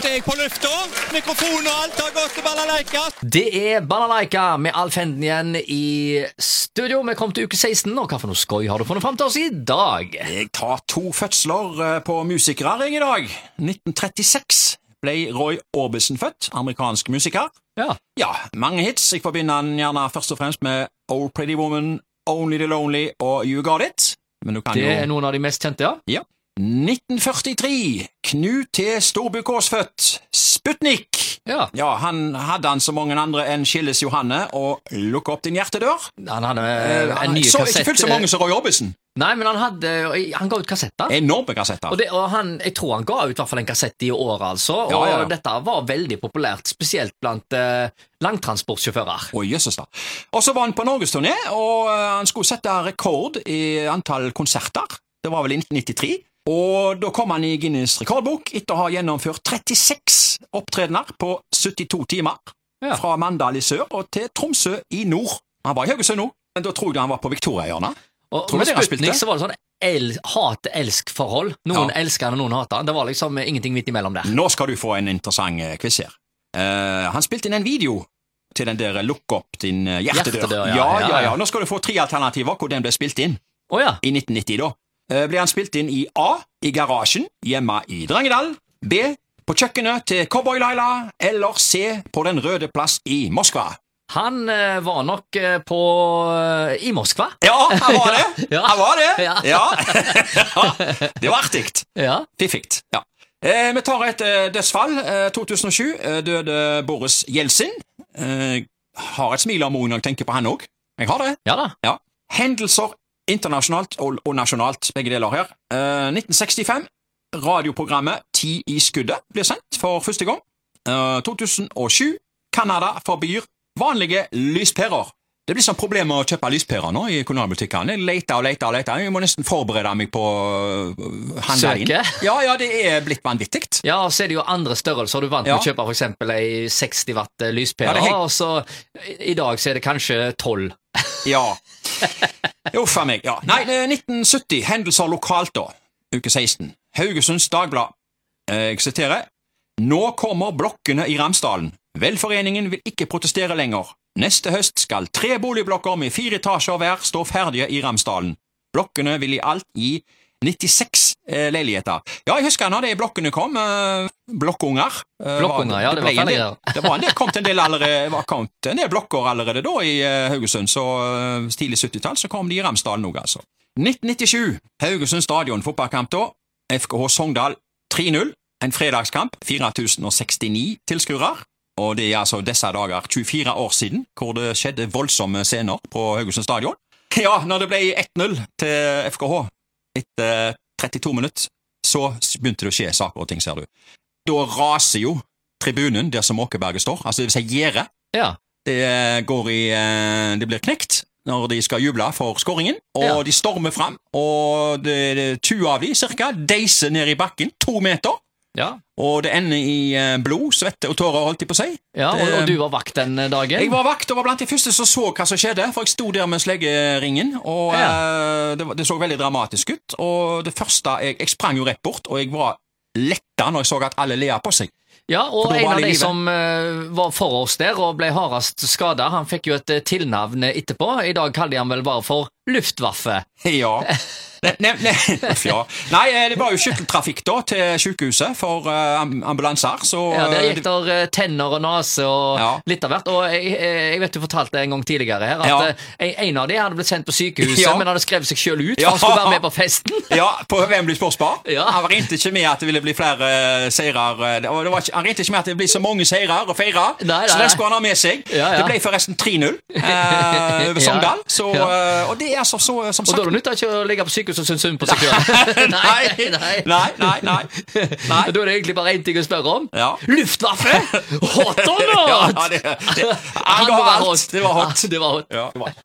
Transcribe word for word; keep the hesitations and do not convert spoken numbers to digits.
er jeg på lufta. Mikrofon og alt har gått til balalaika. Det er balalaika med Alf Henden igjen i studio. Vi kom til uke seksten, og hva for noe skoj har du funnet frem til oss i dag? Jeg tar to fødsler på musikere jeg i dag. nitten trettiseks ble Roy Orbison født, amerikansk musiker. Ja. Ja, mange hits. Jeg forbinder han gjerne først og fremst med Old Pretty Woman, Only the Lonely og You Got It. Men du kan Det jo... er noen av de mest kjente, ja. Ja. nitten førtitre, Knut T. Storbukås født, Sputnik. Ja. Ja, han hadde han så mange andre enn Skilles Johanne og Lukk opp din hjertedør. Han hadde Eh, en ny så kassett. ikke fullt så mange som Roy Orbison. Nei, men han hadde, han ga ut kassetter. Enorme kassetter. Og, det, og han, jeg tror han ga ut i hvert fall en kassett i året, altså. Og Ja, ja, ja. dette var veldig populært, spesielt blant eh, langtransportsjåfører. Å, jøsses da. Og så var han på norgesturné, og eh, han skulle sette rekord i antall konserter. Det var vel i nitten nittitre. Og da kom han i Guinness rekordbok etter å ha gjennomført trettiseks opptredener på syttito timer. Ja. Fra Mandal i sør og til Tromsø i nord. Han var i Haugesund nå, men da tror jeg han var på Victoria-hjørnet. Og Tror du med dere Sputnik spilte? så var det sånn el, hat-elsk-forhold. Noen Ja. elsket han, og noen hatet han. Det var liksom ingenting midt imellom der. Nå skal du få en interessant eh, quiz her. Eh, han spilte inn en video til den der Lukk opp din eh, hjertedør. Hjertedør, ja. ja, Ja, ja, ja. ja. Nå skal du få tre alternativer hvor den ble spilt inn. Åja, I nitten nitti da. Eh, ble han spilt inn i A, i garasjen, hjemme i Drangedal, B, på kjøkkenet til Cowboy-Laila, eller C, på Den røde plass i Moskva. han eh, var nok eh, på eh, i Moskva. Ja, han var det! Ja. Han var det! Ja. Ja. Ja. Det var artigt. Ja. Fiffikt. Ja. Eh, vi tar et eh, dødsfall. Eh, to tusen og sju eh, døde Boris Jeltsin. Eh, har et smil av munnen når jeg tenker på han også. Jeg har det. Ja da. Ja. Hendelser internasjonalt og, og nasjonalt, begge deler her. Eh, nitten sekstifem, radioprogrammet Ti i skuddet blir sendt for første gang. Eh, to tusen og sju, Kanada forbyr vanlige lyspærer. Det blir sånn problem å kjøpe lyspærer nå i kommunalbutikkene. Jeg leter og leter og leter. Jeg må nesten forberede meg på uh, handleien. Søke? Ja, ja, det er blitt vanvittigt. Ja, og så er det jo andre størrelser. Du vant Ja. med å kjøpe for eksempel ei seksti watt lyspære, Ja, det er helt- og så i- i dag så er det kanskje tolv. Ja. Uff a meg, ja. Nei, det er nitten sytti, hendelser lokalt da. Uke seksten. Haugesunds Dagblad. Eh, Jeg siterer. Nå kommer blokkene i Ramsdalen. Velforeningen vil ikke protestere lenger. Neste høst skal tre boligblokker med fire etasjer hver stå ferdige i Ramsdalen. Blokkene vil i alt gi nittiseks eh, leiligheter. Ja, jeg husker når de blokkene kom. Eh, blokkunger. Eh, Blokkunger, ja, det var ble en del- ferdige. Det var en del, kom til en del allerede, var kommet en del blokker allerede da i eh, Haugesund, så eh, tidlig syttitall så kom de i Ramsdalen også, altså. nitten nittisju, Haugesund stadion fotballkamp da. F K H Sogndal tre null. En fredagskamp, fire tusen og sekstini tilskuere. Og det er altså disse dager tjuefire år siden, hvor det skjedde voldsomme scener på Haugesund stadion. Ja, når det ble ett null til F K H etter trettito minutter, så begynte det å skje saker og ting, ser du. Da raser jo tribunen der som Åkeberget står, altså det vil si gjerdet. Ja. Det går i, eh, det blir knekt når de skal juble for skåringen, og Ja. de stormer fram, og det er tjue av de cirka, deiser ned i bakken, to meter, Ja. og det ender i eh, blod, svette og tårer, holdt de på seg. Ja, og, Det- og du var vakt den dagen? Jeg var vakt og var blant de første som så hva som skjedde, for jeg sto der med sleggeringen, og eh, det, var- det så veldig dramatisk ut, og det første, jeg, jeg sprang jo rett bort, og jeg var letta når jeg så at alle lea på seg. Ja, og For da en var av det de livet. som eh, var for oss der og ble hardest skadet, han fikk jo et eh, tilnavn etterpå. I dag kaller de han vel bare for Luftwaffe. Ja. Ne, ne, ne. Uff, ja. Nei, eh, det var jo skytteltrafikk da til sykehuset for uh, ambulanser, så Ja, Der eh, gikk der eh, tenner og nase og Ja. litt av hvert. Og jeg, eh, jeg vet du fortalte en gang tidligere her at Ja. eh, en av de hadde blitt sendt på sykehuset, Ja. men hadde skrevet seg selv ut, for Ja. han skulle være med på festen. Ja, på Wembley Sportsbar. Ja. Han regnet ikke med at det ville bli flere uh, seirer. eh, det var- det var ikke- Han regnet ikke med at det ble så mange seirer å feire, Nei, nei, så nei. det skulle han ha med seg. Ja, ja. Det ble forresten tre null eh, over Ja. Sogndal, så, Ja. eh, og det er altså så, som Og da sagt er det nytt ikke å ligge på sykehuset og synes synd på seg selv. nei, nei, nei, nei, nei. Da er det egentlig bare én ting å spørre om. Ja. Luftwaffe! Hot or not? Ja, det, det, Han det, må var være alt. Det var hot. Ja, det var hot. Ja, det var.